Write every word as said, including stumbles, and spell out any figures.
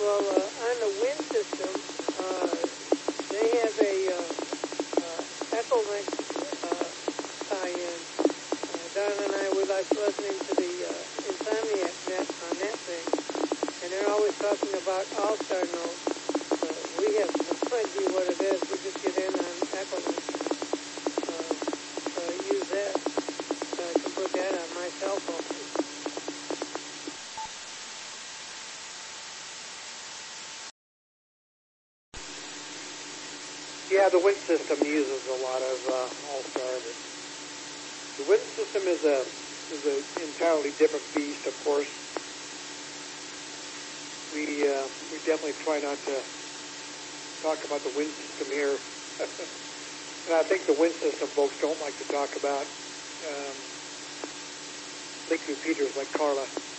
Well, uh, on the wind system, uh, they have a uh, uh, Echolink uh, tie-in. Uh, Don and I, we like listening to the uh, Insomniac net on that thing, and they're always talking about All-Star notes. Uh, we have no idea what it is. We just get in on Echolink. Uh, uh, use that. So I can put that on my cell phone. Yeah, the wind system uses a lot of uh, All-Star. The wind system is a is an entirely different beast, of course. We uh, we definitely try not to talk about the wind system here, and I think the wind system folks don't like to talk about um, liquid repeaters like Carla.